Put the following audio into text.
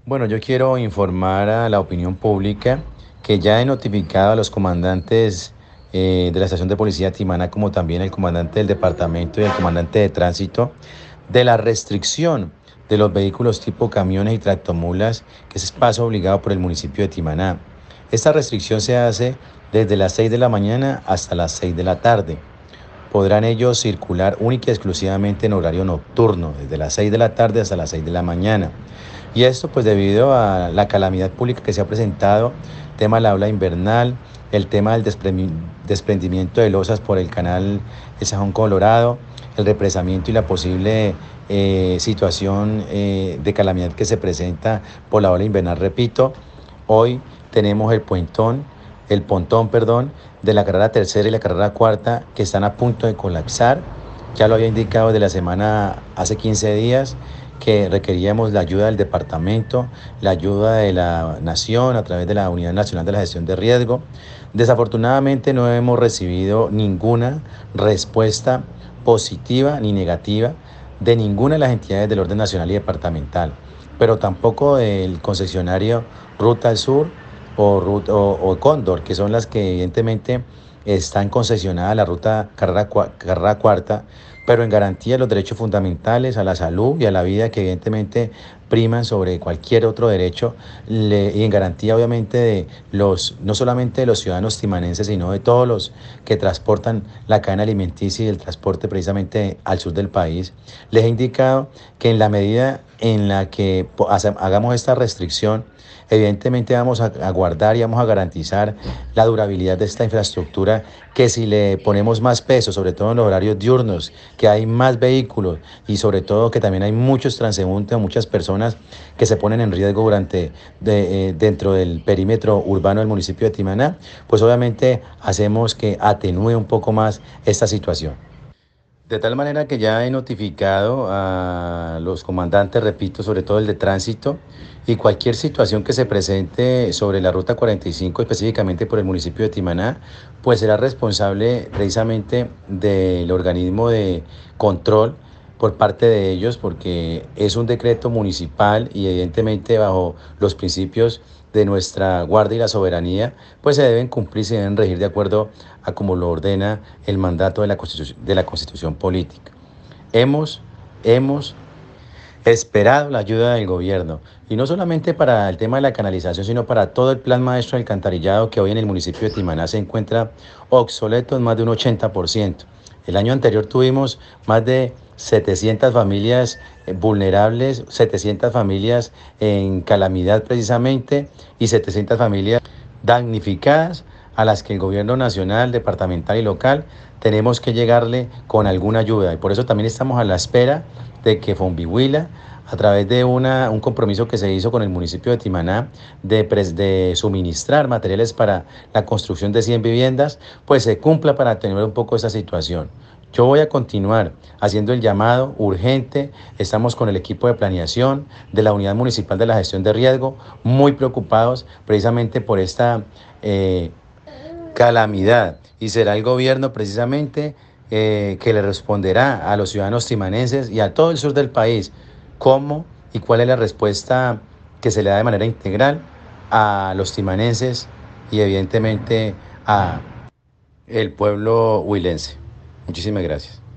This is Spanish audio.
Bueno, yo quiero informar a la opinión pública que ya he notificado a los comandantes de la estación de policía Timaná, como también el comandante del departamento y el comandante de tránsito, de la restricción de los vehículos tipo camiones y tractomulas, que es paso obligado por el municipio de Timaná. Esta restricción se hace desde las 6 de la mañana hasta las 6 de la tarde. Podrán ellos circular única y exclusivamente en horario nocturno, desde las 6 de la tarde hasta las 6 de la mañana. Y esto pues debido a la calamidad pública que se ha presentado, tema de la ola invernal, el tema del desprendimiento de losas por el canal El Sajón Colorado, el represamiento y la posible situación de calamidad que se presenta por la ola invernal. Repito, hoy tenemos el pontón, perdón, de la carrera tercera y la carrera cuarta que están a punto de colapsar. Ya lo había indicado de la semana hace 15 días que requeríamos la ayuda del departamento, la ayuda de la nación a través de la Unidad Nacional de la Gestión de Riesgo. Desafortunadamente no hemos recibido ninguna respuesta positiva ni negativa de ninguna de las entidades del orden nacional y departamental, pero tampoco del concesionario Ruta al Sur o Cóndor, que son las que evidentemente están concesionadas a la ruta carrera cuarta, pero en garantía de los derechos fundamentales a la salud y a la vida que evidentemente priman sobre cualquier otro derecho y en garantía obviamente de no solamente de los ciudadanos timanenses, sino de todos los que transportan la cadena alimenticia y el transporte precisamente al sur del país. Les he indicado que en la medida en la que hagamos esta restricción, evidentemente vamos a guardar y vamos a garantizar la durabilidad de esta infraestructura, que si le ponemos más peso, sobre todo en los horarios diurnos, que hay más vehículos y sobre todo que también hay muchos transeúntes o muchas personas que se ponen en riesgo dentro del perímetro urbano del municipio de Timaná, pues obviamente hacemos que atenúe un poco más esta situación. De tal manera que ya he notificado a los comandantes, repito, sobre todo el de tránsito, y cualquier situación que se presente sobre la ruta 45, específicamente por el municipio de Timaná, pues será responsable precisamente del organismo de control por parte de ellos, porque es un decreto municipal y evidentemente bajo los principios de nuestra guardia y la soberanía, pues se deben cumplir, se deben regir de acuerdo a como lo ordena el mandato de la Constitución política. Hemos esperado la ayuda del gobierno, y no solamente para el tema de la canalización, sino para todo el plan maestro del alcantarillado, que hoy en el municipio de Timaná se encuentra obsoleto en más de un 80%. El año anterior tuvimos más de 700 familias vulnerables, 700 familias en calamidad precisamente, y 700 familias damnificadas, a las que el gobierno nacional, departamental y local tenemos que llegarle con alguna ayuda. Y por eso también estamos a la espera de que Fonvihuila, a través de un compromiso que se hizo con el municipio de Timaná de suministrar materiales para la construcción de 100 viviendas, pues se cumpla para attenuar un poco esa situación. Yo voy a continuar haciendo el llamado urgente. Estamos con el equipo de planeación de la Unidad Municipal de la Gestión de Riesgo, muy preocupados precisamente por esta calamidad, y será el gobierno precisamente que le responderá a los ciudadanos timanenses y a todo el sur del país cómo y cuál es la respuesta que se le da de manera integral a los timanenses y evidentemente a el pueblo huilense. Muchísimas gracias.